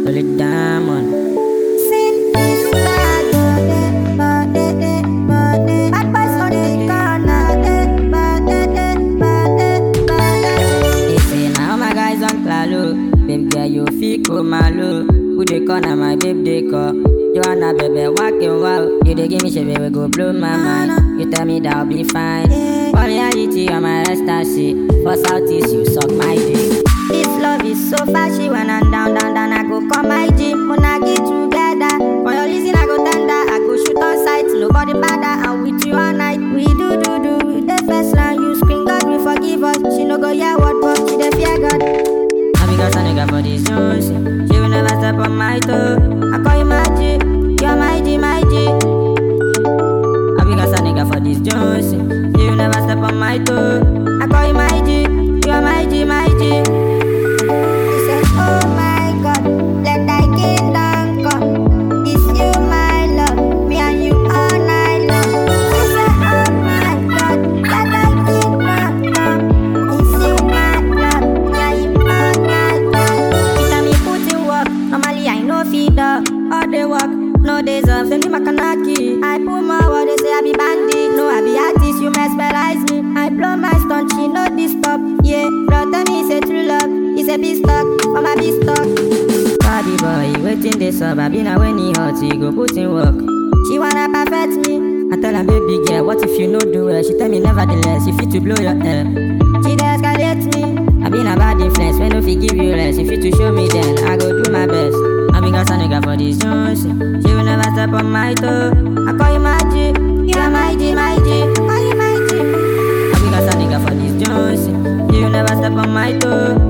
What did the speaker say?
Only diamond. Sin is bad, bad boys on the corner, They say now my guys on Clalo. Baby girl, you feel cool, malo. Who they call now my babe they call. Joanna baby walking wow. You they give me shit, baby go blow my mind. You tell me that I'll be fine. For reality, I'm my ecstasy. For Southeast, you suck my dick. This love is so flashy. When I'm down, I go come my gym. When I get together, for your reason I go tender. I go shoot on sight, nobody bother. I'm with you all night. We do the first round. You scream God, we forgive us. She no go hear what, but she dey fear God. I because a nigga for this Jones. She will never step on my toe. I call you my G, you're my G, my G. I because a nigga for this Jones. She will never step on my toe. I call you my G, you're my G, my G. She said, oh my God, let thy kingdom come. It's you, my love, me and you all night long. She said, oh my God, let thy kingdom come. It's you, my love, me and you all night long. She tell me put in work, normally I no feed up. All day work, no days off, send me Makanaki. I pull my word, they say I be bandit. No, I be artist, you mesmerize me. I blow my stunt, she no disturb. Yeah, bro, tell me say true love. He say be stuck, I'm a be stuck. Body boy, waiting this up. I been a when he hot, he go put in work. She wanna perfect me. I tell her baby girl, what if you no do well? She tell me nevertheless, you fit to blow your hair. She dey escalate me. I been a bad influence, when no fit give you less. If you to show me then, I go do my best. I because a nigga for this Jones. She will never step on my toe. I call you my G, you are my G, my G. I call you my G. I because a nigga for this Jones. She will never step on my toe.